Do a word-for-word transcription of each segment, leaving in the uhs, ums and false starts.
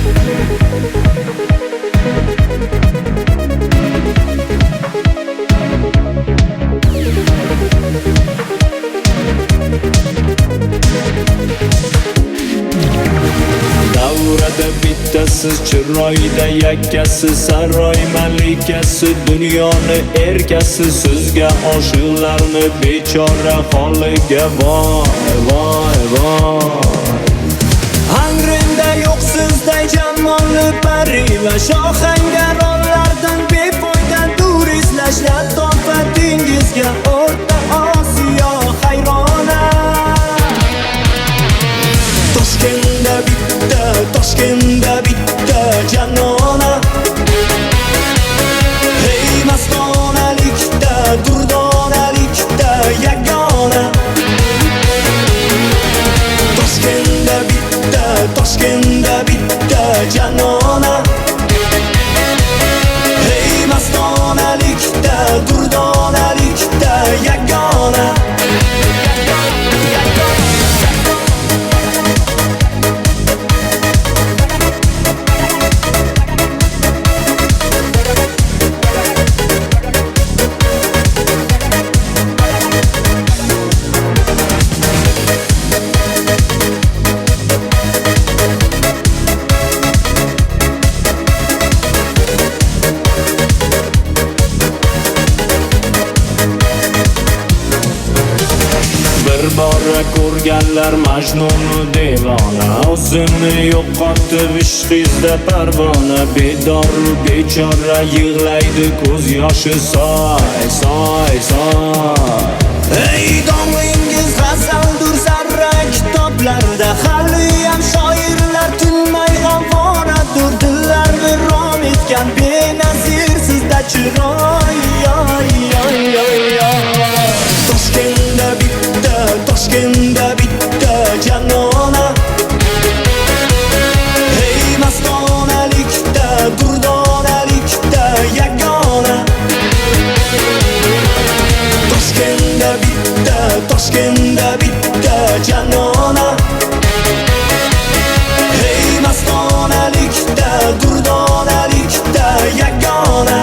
Davrada bittasiz chiroyda yakkasi saroy malikasi dunyoni erkasi sizga oshiqlarni bechora holiga voy voy voy Angrinda yo'q sizday jamolli pari va shohangaronlardan befoyda dur izlash latofatingizga o'rta Osiyo hayrona Toshkentda bitta, Toshkentda bitta janona Hey mastonalikda, durdonalikda yagona Toshkentda bitta, Toshkentda bitta janona Hey mastonalikda, durdonalikda yagona bora ko'rganlar Majnun devona o'zini yo'qotib ishqizda parvona bedor bechora yig'laydi ko'z yoshi soy soy soy Ey domlingiz g'azaldur zarra kitoblarda hali ham shoirlar tinmay g'avoradur dillar viron etgan benazir sizda chiroy yoy yoy yoy yoy Toshkentda bitta Toshkentda bitta janona Hey mastonalikda durdonalikda yagona Toshkentda bitta Toshkentda bitta janona Hey mastonalikda durdonalikda yagona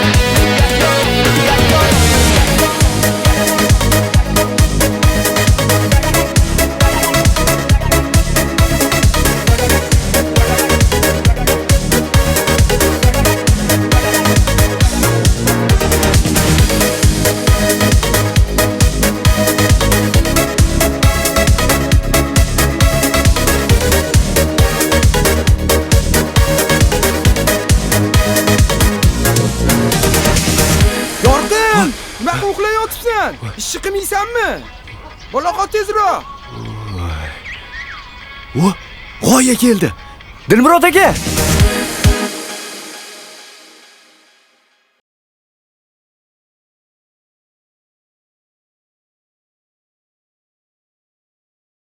Nima uxlayotibsan? Ishni qilmaysanmi? Baloqot tezroq. Voy, g'oya keldi. Dilmurod aka.